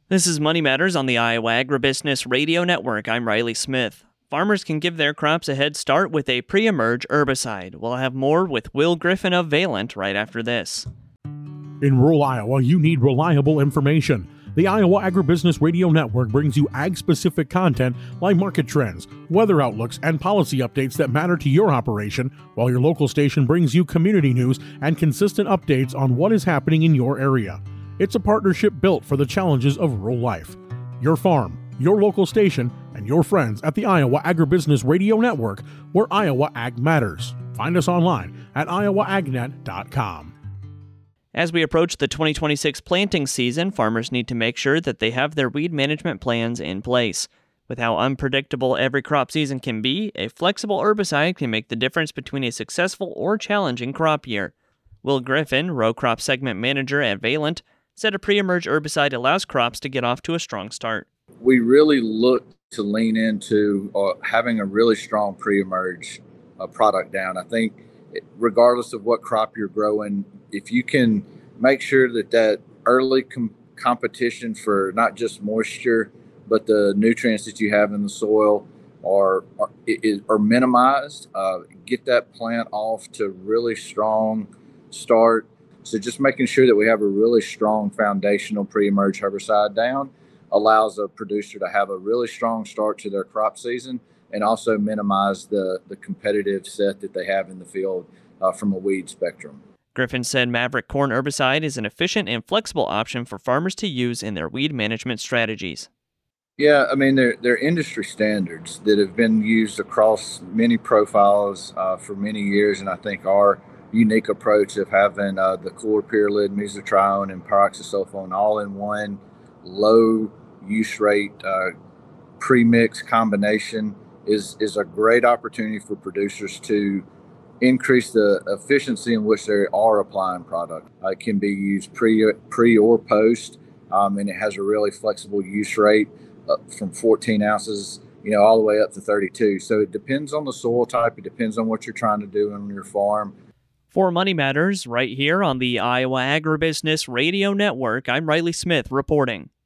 This is Money Matters on the Iowa Agribusiness Radio Network. I'm Riley Smith. Farmers can give their crops a head start with a pre-emerge herbicide. We'll have more with Will Griffin of Valent right after this. In rural Iowa, you need reliable information. The Iowa Agribusiness Radio Network brings you ag-specific content like market trends, weather outlooks, and policy updates that matter to your operation, while your local station brings you community news and consistent updates on what is happening in your area. It's a partnership built for the challenges of rural life. Your farm, your local station, and your friends at the Iowa Agribusiness Radio Network, where Iowa Ag matters. Find us online at iowaagnet.com. As we approach the 2026 planting season, farmers need to make sure that they have their weed management plans in place. With how unpredictable every crop season can be, a flexible herbicide can make the difference between a successful or challenging crop year. Will Griffin, row crop segment manager at Valent, said a pre-emerge herbicide allows crops to get off to a strong start. We really look to lean into having a really strong pre-emerge product down. I think regardless of what crop you're growing, if you can make sure that early competition for not just moisture, but the nutrients that you have in the soil are minimized, get that plant off to really strong start. So just making sure that we have a really strong foundational pre-emerge herbicide down allows a producer to have a really strong start to their crop season and also minimize the competitive set that they have in the field from a weed spectrum. Griffin said Maverick corn herbicide is an efficient and flexible option for farmers to use in their weed management strategies. Yeah, I mean, they're industry standards that have been used across many profiles for many years, and I think our unique approach of having the chlorpyrrolid, mesotrione, and pyroxasulfone all in one low use rate pre-mix combination is a great opportunity for producers to increase the efficiency in which they are applying product. It can be used pre or post, and it has a really flexible use rate from 14 ounces, all the way up to 32. So it depends on the soil type. It depends on what you're trying to do on your farm. For Money Matters, right here on the Iowa Agribusiness Radio Network, I'm Riley Smith reporting.